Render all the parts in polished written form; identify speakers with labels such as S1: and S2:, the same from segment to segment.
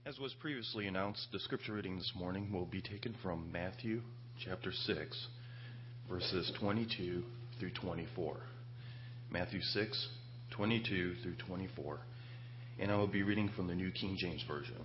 S1: As was previously announced, the scripture reading this morning will be taken from Matthew chapter 6, verses 22 through 24. Matthew 6, 22 through 24. And I will be reading from the New King James Version.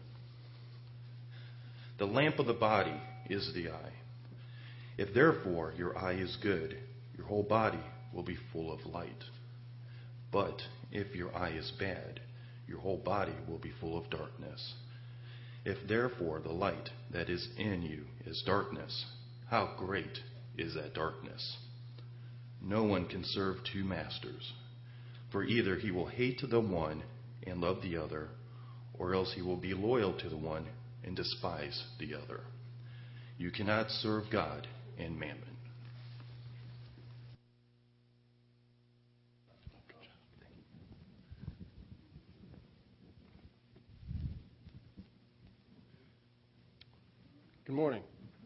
S1: The lamp of the body is the eye. If therefore your eye is good, your whole body will be full of light. But if your eye is bad, your whole body will be full of darkness. If therefore the light that is in you is darkness, how great is that darkness? No one can serve two masters, for either he will hate the one and love the other, or else he will be loyal to the one and despise the other. You cannot serve God and mammon.
S2: Good morning.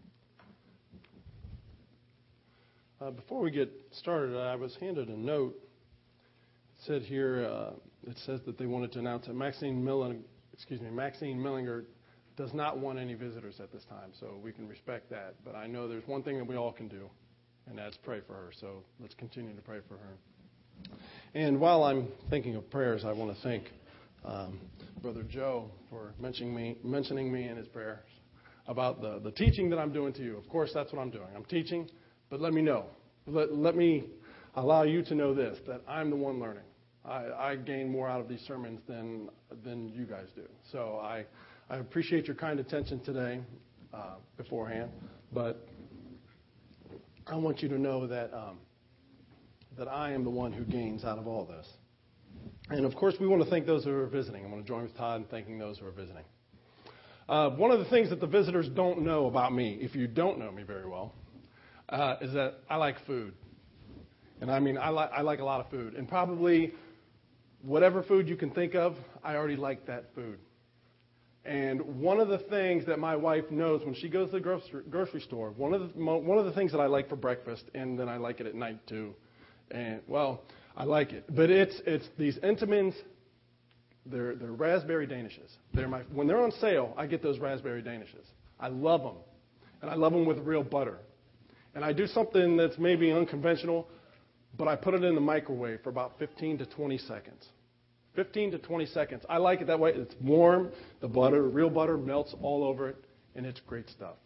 S2: Before we get started, I was handed a note. It said here, it says that they wanted to announce that Maxine Millinger does not want any visitors at this time, so we can respect that. But I know there's one thing that we all can do, and that's pray for her. So let's continue to pray for her. And while I'm thinking of prayers, I want to thank Brother Joe for mentioning me in his prayers about the teaching that I'm doing to you. Of course, that's what I'm doing. I'm teaching, but let me know. Let me allow you to know this, that I'm the one learning. I gain more out of these sermons than you guys do. So I appreciate your kind attention today beforehand, but I want you to know that I am the one who gains out of all this. And, of course, we want to thank those who are visiting. I want to join with Todd in thanking those who are visiting. One of the things that the visitors don't know about me, if you don't know me very well, is that I like food. And I mean, I like a lot of food. And probably whatever food you can think of, I already like that food. And one of the things that my wife knows when she goes to the grocery store, one of the things that I like for breakfast, and then I like it at night too. And, well, I like it. But it's these Entenmann's. They're raspberry danishes. When they're on sale, I get those raspberry danishes. I love them. And I love them with real butter. And I do something that's maybe unconventional, but I put it in the microwave for about 15 to 20 seconds. 15 to 20 seconds. I like it that way. It's warm. The butter, real butter, melts all over it, and it's great stuff.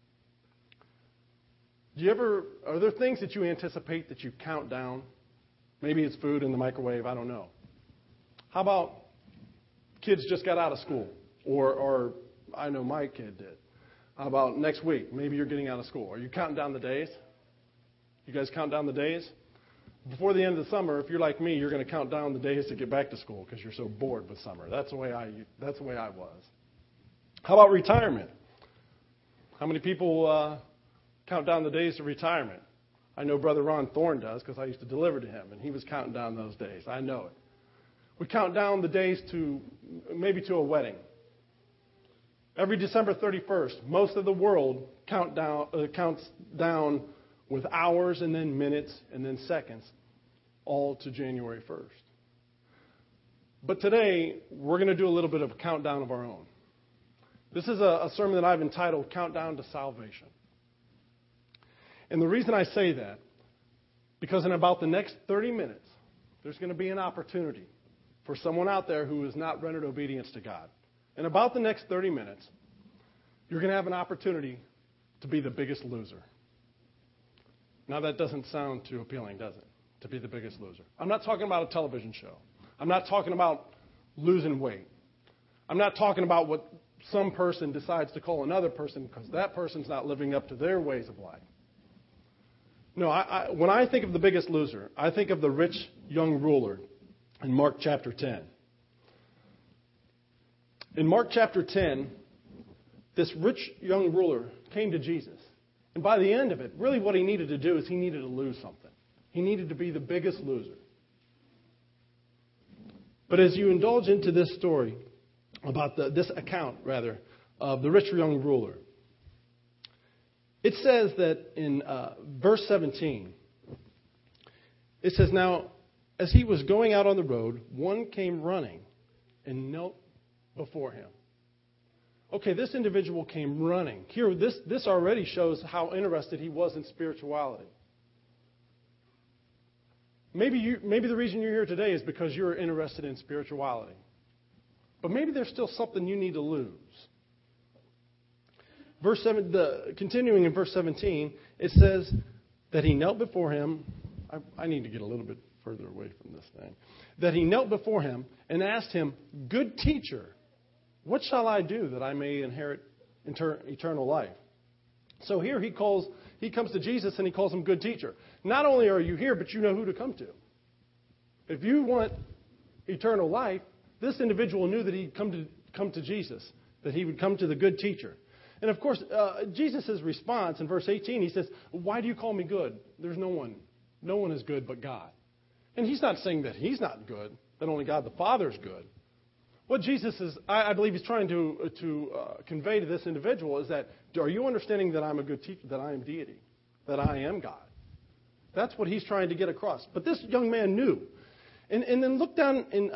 S2: Are there things that you anticipate that you count down? Maybe it's food in the microwave. I don't know. How about kids just got out of school, or I know my kid did. How about next week? Maybe you're getting out of school. Are you counting down the days? You guys count down the days? Before the end of the summer, if you're like me, you're going to count down the days to get back to school because you're so bored with summer. That's the way I was. How about retirement? How many people count down the days to retirement? I know Brother Ron Thorne does because I used to deliver to him, and he was counting down those days. I know it. We count down the days to a wedding. Every December 31st, most of the world counts down with hours and then minutes and then seconds, all to January 1st. But today, we're going to do a little bit of a countdown of our own. This is a sermon that I've entitled Countdown to Salvation. And the reason I say that, because in about the next 30 minutes, there's going to be an opportunity for someone out there who has not rendered obedience to God. In about the next 30 minutes, you're going to have an opportunity to be the biggest loser. Now, that doesn't sound too appealing, does it? To be the biggest loser. I'm not talking about a television show. I'm not talking about losing weight. I'm not talking about what some person decides to call another person because that person's not living up to their ways of life. No, when I think of the biggest loser, I think of the rich young ruler in Mark chapter 10. In Mark chapter 10, this rich young ruler came to Jesus. And by the end of it, really what he needed to do is he needed to lose something. He needed to be the biggest loser. But as you indulge into this story, about this account, rather, of the rich young ruler, it says that in verse 17, it says, "Now, as he was going out on the road, one came running and knelt before him." Okay, this individual came running. Here, this already shows how interested he was in spirituality. Maybe the reason you're here today is because you're interested in spirituality. But maybe there's still something you need to lose. Continuing in verse 17, it says that he knelt before him. I need to get a little bit further away from this thing. That he knelt before him and asked him, "Good teacher, what shall I do that I may inherit eternal life?" So here he comes to Jesus and he calls him good teacher. Not only are you here, but you know who to come to. If you want eternal life, this individual knew that he'd come to Jesus, that he would come to the good teacher. And of course, Jesus' response in verse 18, he says, "Why do you call me good? There's no one. No one is good but God." And he's not saying that he's not good, that only God the Father is good. What Jesus is, I believe he's trying to convey to this individual is that, are you understanding that I'm a good teacher, that I am deity, that I am God? That's what he's trying to get across. But this young man knew. And then look down in,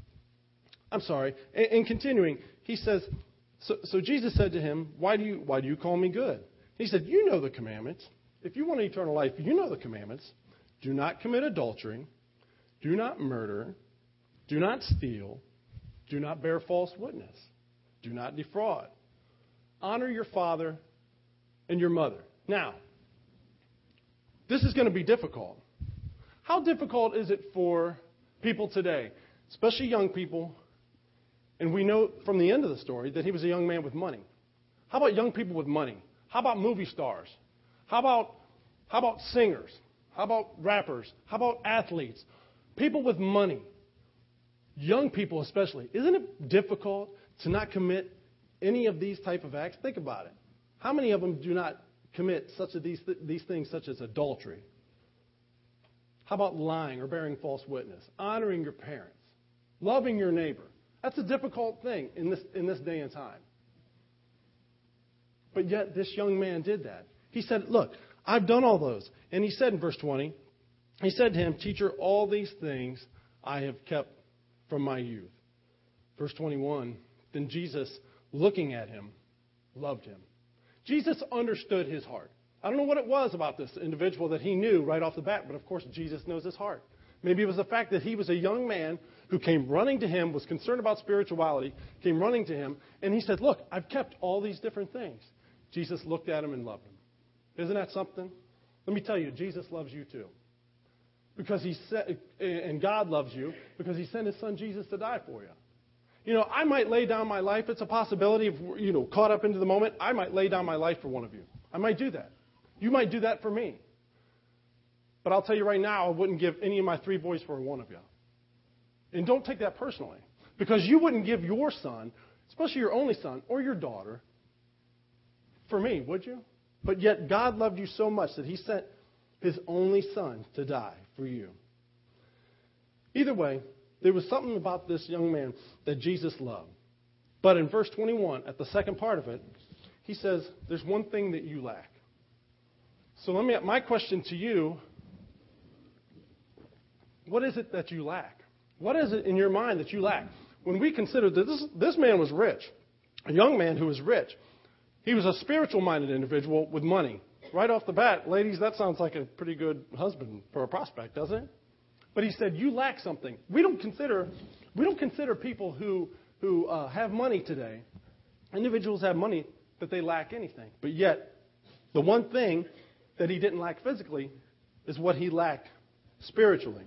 S2: in continuing, he says, so Jesus said to him, why do you call me good? He said, you know the commandments. If you want eternal life, you know the commandments. Do not commit adultery. Do not murder. Do not steal. Do not bear false witness. Do not defraud. Honor your father and your mother. Now, this is going to be difficult. How difficult is it for people today, especially young people? And we know from the end of the story that he was a young man with money. How about young people with money? How about movie stars? How about singers? How about rappers? How about athletes? People with money. Young people especially. Isn't it difficult to not commit any of these type of acts? Think about it. How many of them do not commit these things such as adultery? How about lying or bearing false witness? Honoring your parents. Loving your neighbor. That's a difficult thing in this day and time. But yet this young man did that. He said, look, I've done all those. And he said in verse 20, he said to him, "Teacher, all these things I have kept from my youth." Verse 21, then Jesus, looking at him, loved him. Jesus understood his heart. I don't know what it was about this individual that he knew right off the bat, but of course Jesus knows his heart. Maybe it was the fact that he was a young man who came running to him, was concerned about spirituality, came running to him, and he said, look, I've kept all these different things. Jesus looked at him and loved him. Isn't that something? Let me tell you, Jesus loves you too. Because and God loves you because he sent his son Jesus to die for you. You know, I might lay down my life. It's a possibility if, caught up into the moment, I might lay down my life for one of you. I might do that. You might do that for me. But I'll tell you right now, I wouldn't give any of my 3 boys for one of you. And don't take that personally. Because you wouldn't give your son, especially your only son or your daughter, for me, would you? But yet God loved you so much that he sent his only son to die for you. Either way, there was something about this young man that Jesus loved. But in verse 21, at the second part of it, he says, there's one thing that you lack. So my question to you, what is it that you lack? What is it in your mind that you lack? When we consider that this man was rich, a young man who was rich, he was a spiritual-minded individual with money. Right off the bat, ladies, that sounds like a pretty good husband for a prospect, doesn't it? But he said, you lack something. We don't consider people who have money today, individuals have money, that they lack anything. But yet, the one thing that he didn't lack physically is what he lacked spiritually.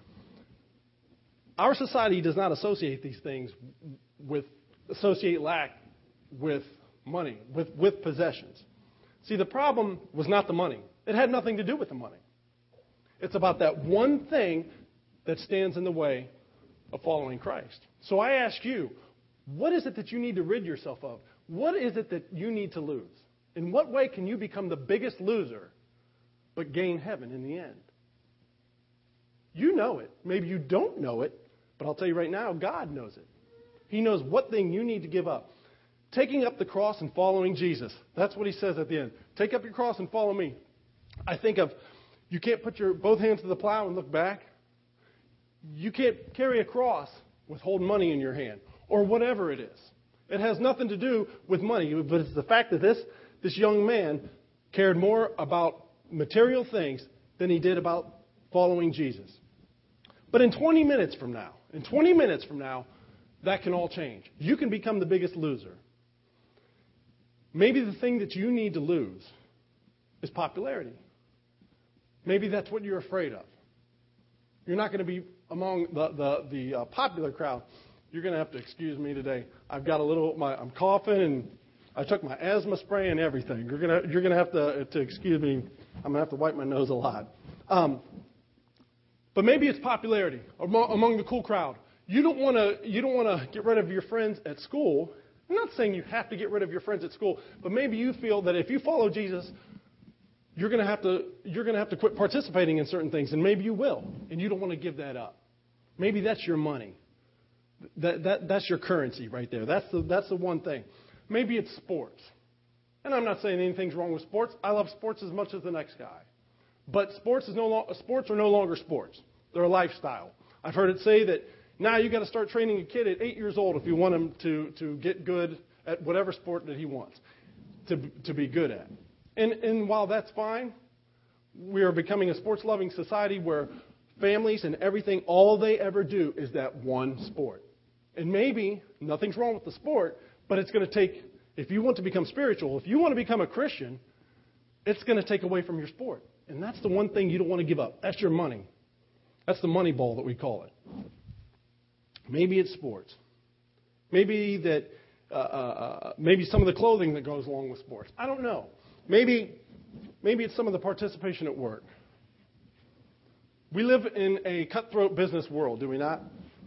S2: Our society does not associate these things associate lack with money, with possessions. See, the problem was not the money. It had nothing to do with the money. It's about that one thing that stands in the way of following Christ. So I ask you, what is it that you need to rid yourself of? What is it that you need to lose? In what way can you become the biggest loser but gain heaven in the end? You know it. Maybe you don't know it, but I'll tell you right now, God knows it. He knows what thing you need to give up. Taking up the cross and following Jesus. That's what he says at the end. Take up your cross and follow me. I think of, you can't put your both hands to the plow and look back. You can't carry a cross with holding money in your hand or whatever it is. It has nothing to do with money, but it's the fact that this young man cared more about material things than he did about following Jesus. But in 20 minutes from now, that can all change. You can become the biggest loser. Maybe the thing that you need to lose is popularity. Maybe that's what you're afraid of. You're not going to be among the popular crowd. You're going to have to excuse me today. I've got I'm coughing and I took my asthma spray and everything. You're going to have to excuse me. I'm going to have to wipe my nose a lot. But maybe it's popularity among the cool crowd. You don't want to get rid of your friends at school. I'm not saying you have to get rid of your friends at school, but maybe you feel that if you follow Jesus, you're going to have to quit participating in certain things, and maybe you will, and you don't want to give that up. Maybe that's your money. That's your currency right there. That's the one thing. Maybe it's sports. And I'm not saying anything's wrong with sports. I love sports as much as the next guy. But sports are no longer sports. They're a lifestyle. I've heard it say that now you got to start training a kid at 8 years old if you want him to get good at whatever sport that he wants to be good at. And while that's fine, we are becoming a sports-loving society where families and everything, all they ever do is that one sport. And maybe nothing's wrong with the sport, but it's going to take, if you want to become spiritual, if you want to become a Christian, it's going to take away from your sport. And that's the one thing you don't want to give up. That's your money. That's the money ball that we call it. Maybe it's sports. Maybe that maybe some of the clothing that goes along with sports. I don't know. Maybe it's some of the participation at work. We live in a cutthroat business world, do we not?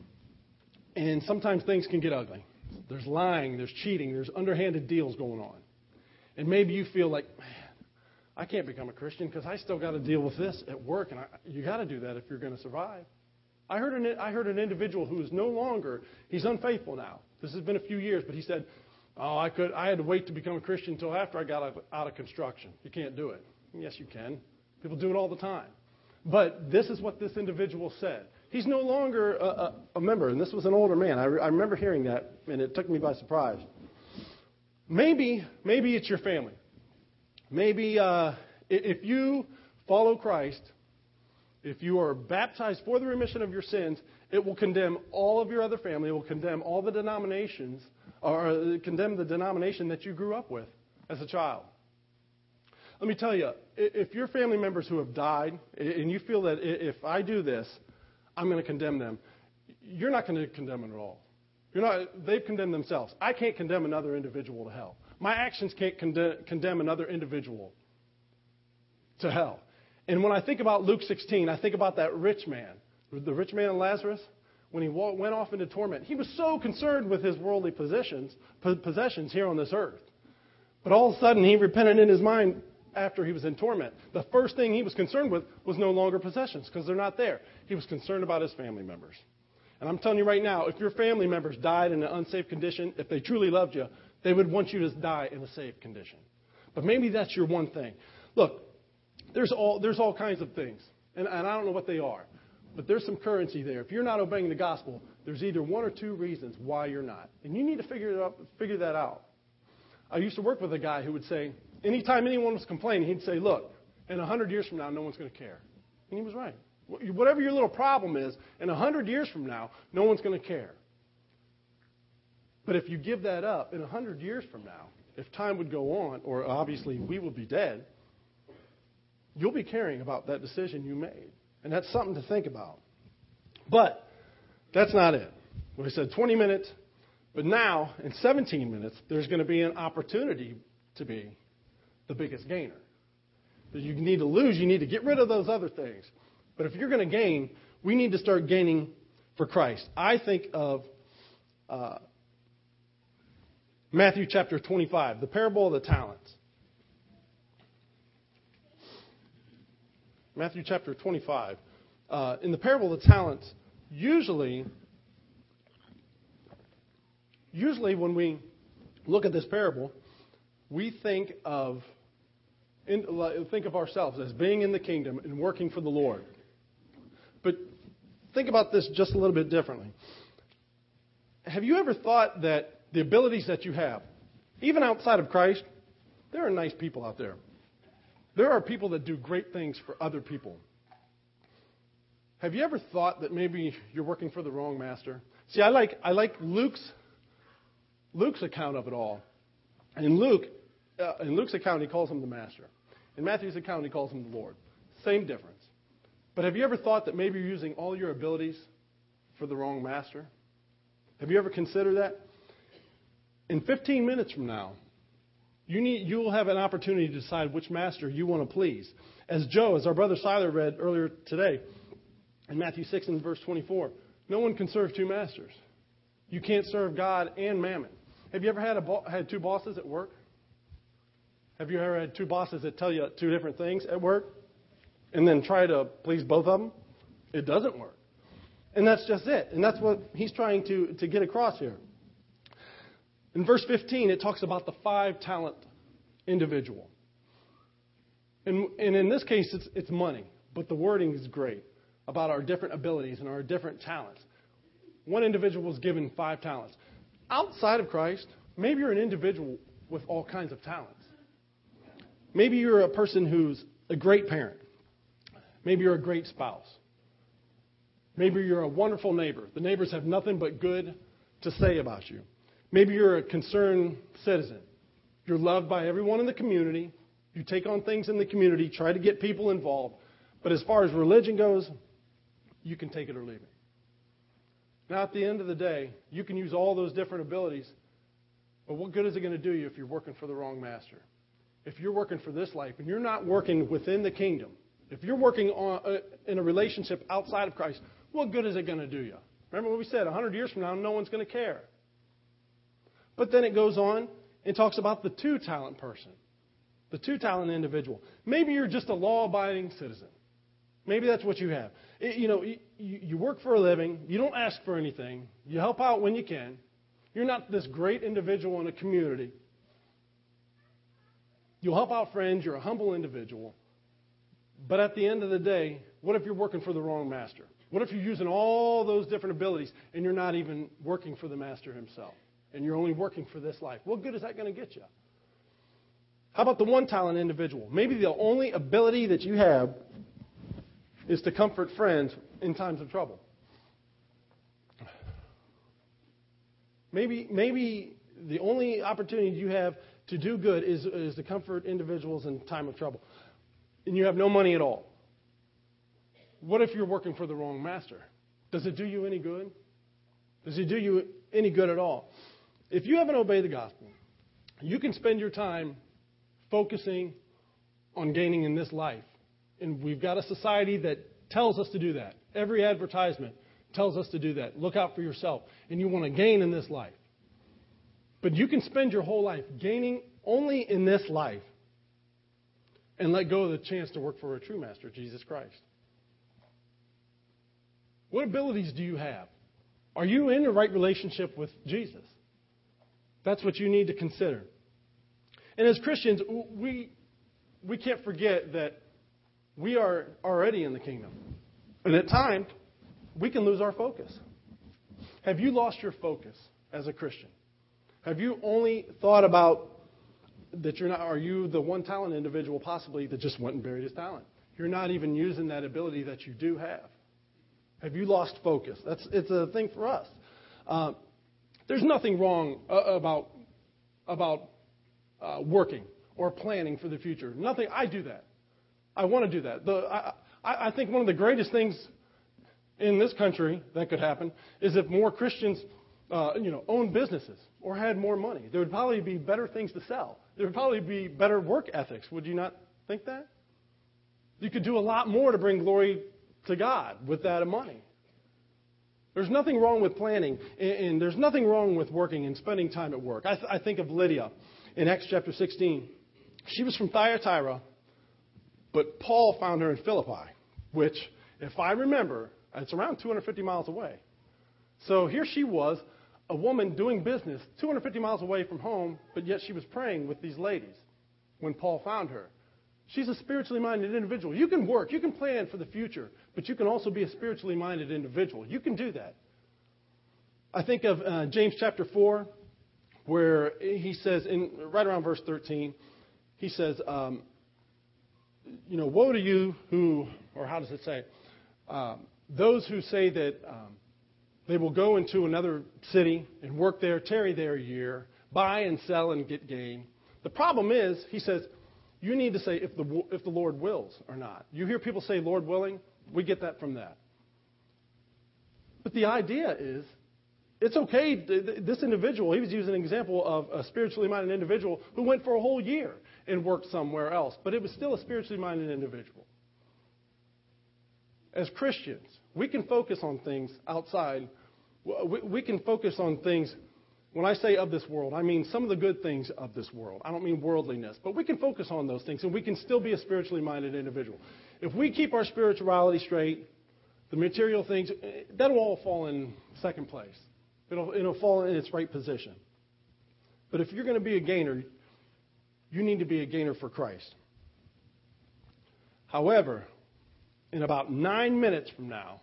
S2: And sometimes things can get ugly. There's lying, there's cheating, there's underhanded deals going on. And maybe you feel like, man, I can't become a Christian because I still got to deal with this at work, and you got to do that if you're going to survive. I heard an individual who is no longer, he's unfaithful now. This has been a few years, but he said, I had to wait to become a Christian until after I got out of construction. You can't do it. Yes, you can. People do it all the time. But this is what this individual said. He's no longer a member, and this was an older man. I remember hearing that, and it took me by surprise. Maybe it's your family. Maybe if you follow Christ, if you are baptized for the remission of your sins, it will condemn all of your other family. It will condemn all the denominations, or condemn the denomination that you grew up with as a child. Let me tell you, if your family members who have died, and you feel that if I do this, I'm going to condemn them, you're not going to condemn them at all. They've condemned themselves. I can't condemn another individual to hell. My actions can't condemn another individual to hell. And when I think about Luke 16, I think about that rich man, the rich man and Lazarus, when he went off into torment. He was so concerned with his worldly possessions here on this earth. But all of a sudden, he repented in his mind after he was in torment. The first thing he was concerned with was no longer possessions because they're not there. He was concerned about his family members. And I'm telling you right now, if your family members died in an unsafe condition, if they truly loved you, they would want you to die in a safe condition. But maybe that's your one thing. Look, there's all kinds of things, and I don't know what they are, but there's some currency there. If you're not obeying the gospel, there's either one or two reasons why you're not, and you need to figure that out. I used to work with a guy who would say, anytime anyone was complaining, he'd say, look, in 100 years from now, no one's going to care. And he was right. Whatever your little problem is, in 100 years from now, no one's going to care. But if you give that up, in 100 years from now, if time would go on, or obviously we will be dead, you'll be caring about that decision you made. And that's something to think about. But that's not it. We said 20 minutes, but now, in 17 minutes, there's going to be an opportunity to be the biggest gainer. That you need to lose, you need to get rid of those other things. But if you're going to gain, we need to start gaining for Christ. I think of Matthew chapter 25, the parable of the talents. Matthew chapter 25. In the parable of the talents, usually when we look at this parable, we think of ourselves as being in the kingdom and working for the Lord. But think about this just a little bit differently. Have you ever thought that the abilities that you have, even outside of Christ, there are nice people out there. There are people that do great things for other people. Have you ever thought that maybe you're working for the wrong master? See, I like Luke's account of it all. In Luke's account, he calls him the master. In Matthew's account, he calls him the Lord. Same difference. But have you ever thought that maybe you're using all your abilities for the wrong master? Have you ever considered that? In 15 minutes from now, you will have an opportunity to decide which master you want to please. As our brother Siler read earlier today, in Matthew 6 and verse 24, no one can serve two masters. You can't serve God and mammon. Have you ever had two bosses at work? Have you ever had two bosses that tell you two different things at work and then try to please both of them? It doesn't work. And that's just it. And that's what he's trying to get across here. In verse 15, it talks about the 5-talent individual. And in this case, it's money. But the wording is great about our different abilities and our different talents. One individual was given 5 talents. Outside of Christ, maybe you're an individual with all kinds of talents. Maybe you're a person who's a great parent. Maybe you're a great spouse. Maybe you're a wonderful neighbor. The neighbors have nothing but good to say about you. Maybe you're a concerned citizen. You're loved by everyone in the community. You take on things in the community, try to get people involved. But as far as religion goes, you can take it or leave it. Now, at the end of the day, you can use all those different abilities, but what good is it going to do you if you're working for the wrong master? If you're working for this life and you're not working within the kingdom, if you're working in a relationship outside of Christ, what good is it going to do you? Remember what we said, 100 years from now, no one's going to care. But then it goes on and talks about the 2-talent person, the 2-talent individual. Maybe you're just a law-abiding citizen. Maybe that's what you have. You work for a living. You don't ask for anything. You help out when you can. You're not this great individual in a community. You'll help out friends. You're a humble individual. But at the end of the day, what if you're working for the wrong master? What if you're using all those different abilities and you're not even working for the master himself? And you're only working for this life? What good is that going to get you? How about the 1-talent individual? Maybe the only ability that you have is to comfort friends in times of trouble. Maybe the only opportunity you have to do good is to comfort individuals in time of trouble. And you have no money at all. What if you're working for the wrong master? Does it do you any good? Does it do you any good at all? If you haven't obeyed the gospel, you can spend your time focusing on gaining in this life. And we've got a society that tells us to do that. Every advertisement tells us to do that. Look out for yourself. And you want to gain in this life. But you can spend your whole life gaining only in this life and let go of the chance to work for a true master, Jesus Christ. What abilities do you have? Are you in the right relationship with Jesus? That's what you need to consider. And as Christians, we can't forget that we are already in the kingdom. And at times, we can lose our focus. Have you lost your focus as a Christian? Have you only thought about that are you the 1-talent individual possibly that just went and buried his talent? You're not even using that ability that you do have. Have you lost focus? It's a thing for us. There's nothing wrong about working or planning for the future. Nothing. I do that. I want to do that. I think one of the greatest things in this country that could happen is if more Christians, owned businesses or had more money. There would probably be better things to sell. There would probably be better work ethics. Would you not think that? You could do a lot more to bring glory to God with that money. There's nothing wrong with planning, and there's nothing wrong with working and spending time at work. I think of Lydia in Acts chapter 16. She was from Thyatira, but Paul found her in Philippi, which, if I remember, it's around 250 miles away. So here she was, a woman doing business 250 miles away from home, but yet she was praying with these ladies when Paul found her. She's a spiritually minded individual. You can work, you can plan for the future, but you can also be a spiritually minded individual. You can do that. I think of James chapter 4, where he says, right around verse 13, he says, woe to you who, or how does it say, those who say that they will go into another city and work there, tarry there a year, buy and sell and get gain. The problem is, he says, you need to say if the Lord wills or not. You hear people say, Lord willing, we get that from that. But the idea is, it's okay. This individual, he was using an example of a spiritually minded individual who went for a whole year and worked somewhere else. But it was still a spiritually minded individual. As Christians, we can focus on things outside. We can focus on things. When I say of this world, I mean some of the good things of this world. I don't mean worldliness. But we can focus on those things, and we can still be a spiritually minded individual. If we keep our spirituality straight, the material things, that'll all fall in second place. It'll fall in its right position. But if you're going to be a gainer, you need to be a gainer for Christ. However, in about 9 minutes from now,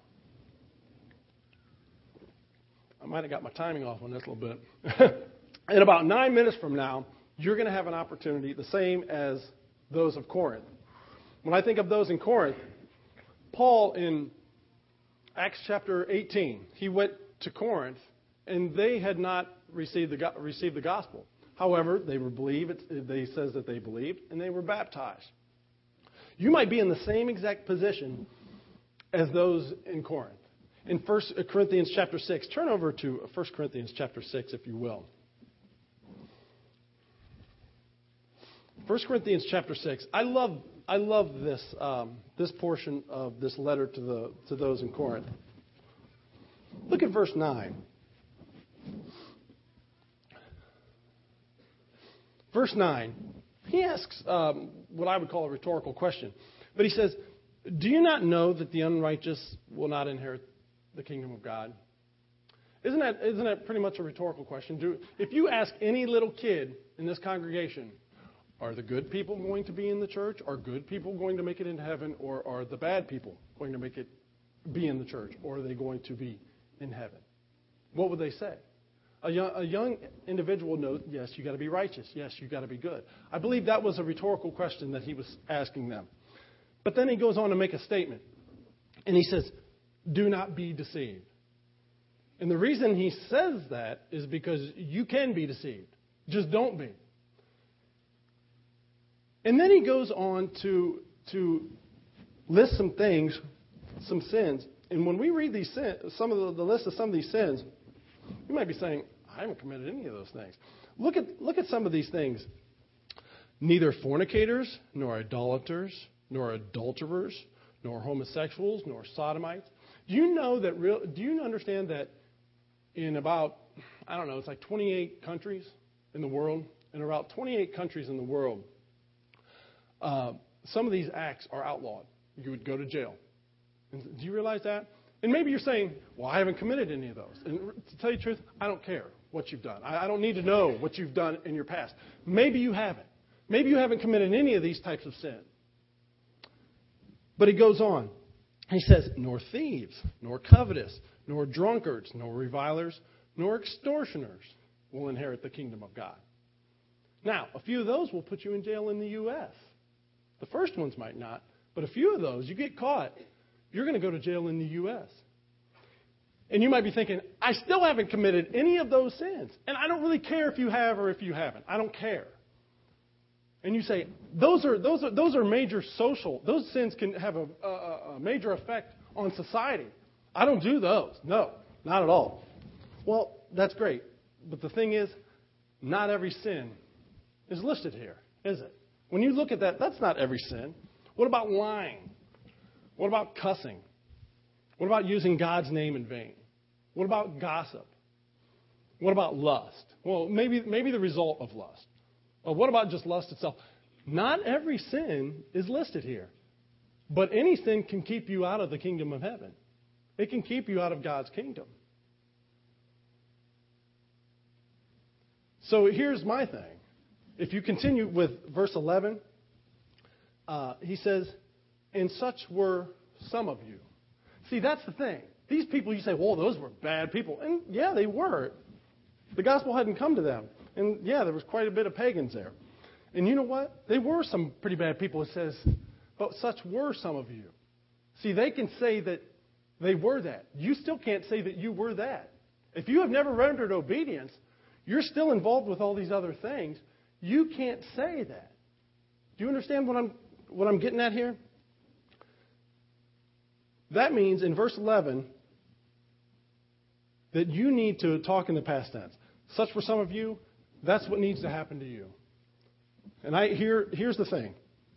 S2: I might have got my timing off on this a little bit. In about 9 minutes from now, you're going to have an opportunity the same as those of Corinth. When I think of those in Corinth, Paul in Acts chapter 18, he went to Corinth, and they had not received the gospel. However, they says that they believed, and they were baptized. You might be in the same exact position as those in Corinth. In 1 Corinthians chapter 6, turn over to 1 Corinthians chapter 6, if you will. 1 Corinthians chapter 6. I love this portion of this letter to those in Corinth. Look at verse 9. Verse 9, he asks what I would call a rhetorical question. But he says, do you not know that the unrighteous will not inherit the kingdom of God? Isn't that pretty much a rhetorical question? If you ask any little kid in this congregation, are the good people going to be in the church? Are good people going to make it into heaven? Or are the bad people going to be in the church? Or are they going to be in heaven? What would they say? A young individual knows, yes, you got to be righteous. Yes, you got to be good. I believe that was a rhetorical question that he was asking them. But then he goes on to make a statement. And he says, do not be deceived. And the reason he says that is because you can be deceived. Just don't be. And then he goes on to list some things, some sins. And when we read these sins, some of the list of some of these sins, you might be saying, I haven't committed any of those things. Look at some of these things. Neither fornicators, nor idolaters, nor adulterers, nor homosexuals, nor sodomites. Do you understand that in about, it's like 28 countries in the world, in about 28 countries in the world, some of these acts are outlawed. You would go to jail. And do you realize that? And maybe you're saying, well, I haven't committed any of those. And to tell you the truth, I don't care what you've done. I don't need to know what you've done in your past. Maybe you haven't. Maybe you haven't committed any of these types of sin. But he goes on. He says, nor thieves, nor covetous, nor drunkards, nor revilers, nor extortioners will inherit the kingdom of God. Now, a few of those will put you in jail in the U.S. The first ones might not. But a few of those, you get caught, you're going to go to jail in the U.S. And you might be thinking, I still haven't committed any of those sins. And I don't really care if you have or if you haven't. I don't care. And you say, those are major social. Those sins can have a major effect on society. I don't do those. No, not at all. Well, that's great. But the thing is, not every sin is listed here, is it? When you look at that, that's not every sin. What about lying? What about cussing? What about using God's name in vain? What about gossip? What about lust? Well, maybe the result of lust. Well, what about just lust itself? Not every sin is listed here. But any sin can keep you out of the kingdom of heaven. It can keep you out of God's kingdom. So here's my thing. If you continue with verse 11, he says, and such were some of you. See, that's the thing. These people, you say, well, those were bad people. And yeah, they were. The gospel hadn't come to them. And yeah, there was quite a bit of pagans there. And you know what? They were some pretty bad people, it says, but such were some of you. See, they can say that they were that. You still can't say that you were that. If you have never rendered obedience, you're still involved with all these other things. You can't say that. Do you understand what I'm getting at here? That means in verse 11 that you need to talk in the past tense. Such for some of you, that's what needs to happen to you. And here's the thing.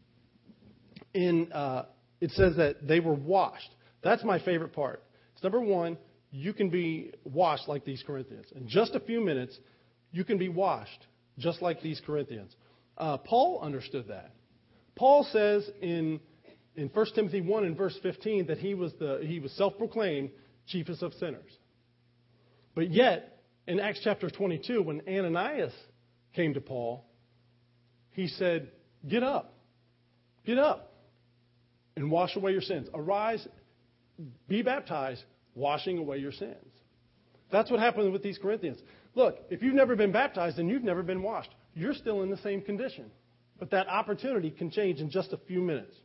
S2: It says that they were washed. That's my favorite part. It's number one, you can be washed like these Corinthians. In just a few minutes, you can be washed just like these Corinthians. Paul understood that. Paul says in 1 Timothy 1 and verse 15 that he was self-proclaimed chiefest of sinners. But yet, in Acts chapter 22, when Ananias came to Paul, he said, get up, and wash away your sins. Arise, be baptized, washing away your sins. That's what happened with these Corinthians. Look, if you've never been baptized and you've never been washed, you're still in the same condition. But that opportunity can change in just a few minutes.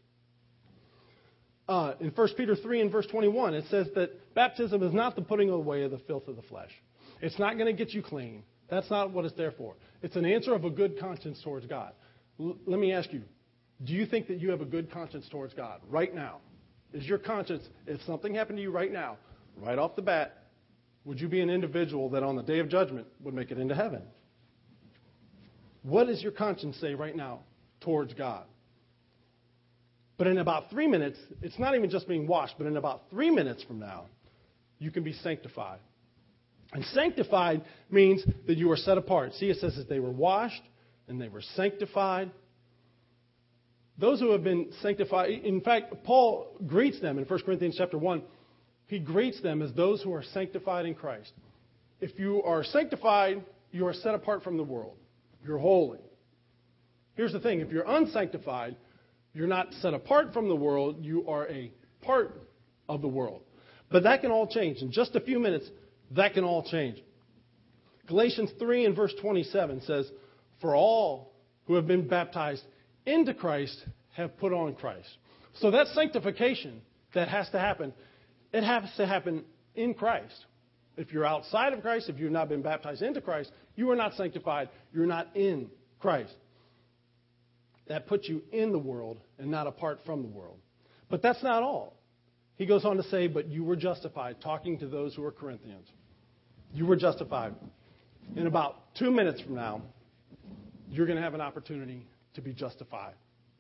S2: In 1 Peter 3 and verse 21, it says that baptism is not the putting away of the filth of the flesh. It's not going to get you clean. That's not what it's there for. It's an answer of a good conscience towards God. Let me ask you, do you think that you have a good conscience towards God right now? Is your conscience, if something happened to you right now, right off the bat, would you be an individual that on the day of judgment would make it into heaven? What does your conscience say right now towards God? But in about 3 minutes, it's not even just being washed, but in about 3 minutes from now, you can be sanctified. And sanctified means that you are set apart. See, it says that they were washed and they were sanctified. Those who have been sanctified, in fact, Paul greets them in 1 Corinthians chapter 1. He greets them as those who are sanctified in Christ. If you are sanctified, you are set apart from the world. You're holy. Here's the thing. If you're unsanctified, you're not set apart from the world. You are a part of the world. But that can all change. In just a few minutes, that can all change. Galatians 3 and verse 27 says, for all who have been baptized into Christ have put on Christ. So that sanctification that has to happen, it has to happen in Christ. If you're outside of Christ, if you've not been baptized into Christ, you are not sanctified. You're not in Christ. That puts you in the world and not apart from the world. But that's not all. He goes on to say, but you were justified, talking to those who are Corinthians. You were justified. In about 2 minutes from now, you're going to have an opportunity to be justified.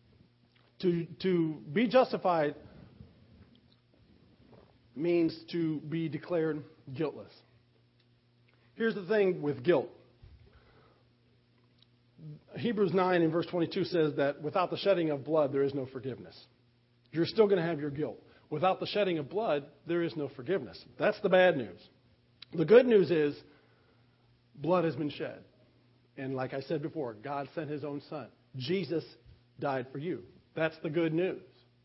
S2: To be justified means to be declared guiltless. Here's the thing with guilt. Hebrews 9 and verse 22 says that without the shedding of blood, there is no forgiveness. You're still going to have your guilt. Without the shedding of blood, there is no forgiveness. That's the bad news. The good news is blood has been shed. And like I said before, God sent his own son. Jesus died for you. That's the good news.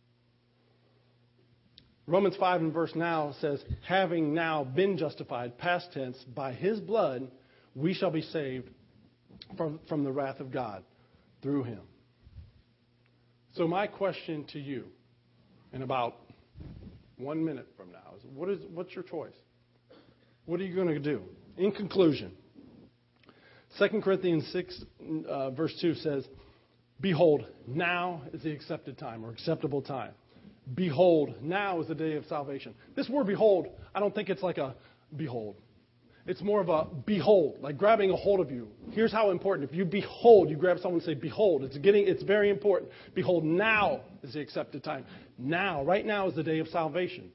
S2: Romans 5 and verse now says, having now been justified, past tense, by his blood, we shall be saved from the wrath of God through him. So my question to you in about 1 minute from now is, what's your choice? What are you going to do? In conclusion, 2 Corinthians 6 verse 2 says, behold, now is the accepted time or acceptable time. Behold, now is the day of salvation. This word behold, I don't think it's like a behold. It's more of a behold, like grabbing a hold of you. Here's how important. If you behold, you grab someone and say, behold. It's very important. Behold, now is the accepted time. Now, right now is the day of salvation.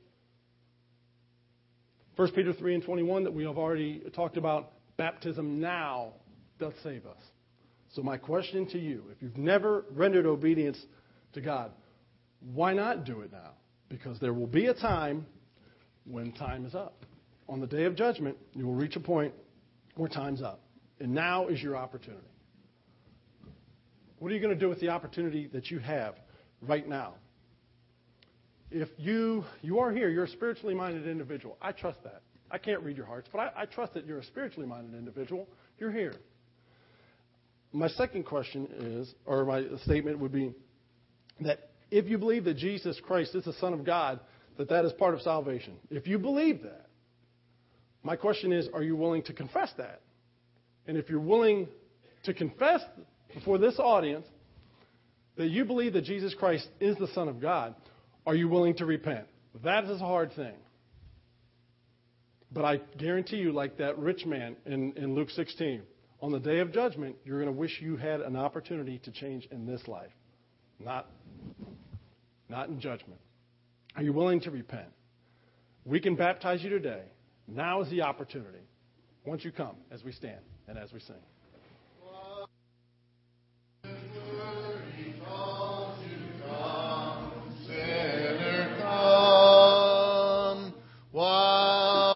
S2: 1 Peter 3 and 21 that we have already talked about, baptism now doth save us. So my question to you, if you've never rendered obedience to God, why not do it now? Because there will be a time when time is up. On the day of judgment, you will reach a point where time's up. And now is your opportunity. What are you going to do with the opportunity that you have right now? If you are here, you're a spiritually minded individual. I trust that. I can't read your hearts, but I trust that you're a spiritually minded individual. You're here. my second question is, or my statement would be, that if you believe that Jesus Christ is the Son of God, that is part of salvation. If you believe that, my question is, are you willing to confess that? And if you're willing to confess before this audience that you believe that Jesus Christ is the Son of God, are you willing to repent? That is a hard thing. But I guarantee you, like that rich man in Luke 16, on the day of judgment, you're going to wish you had an opportunity to change in this life, not in judgment. Are you willing to repent? We can baptize you today. Now is the opportunity. Once you come, as we stand and as we sing.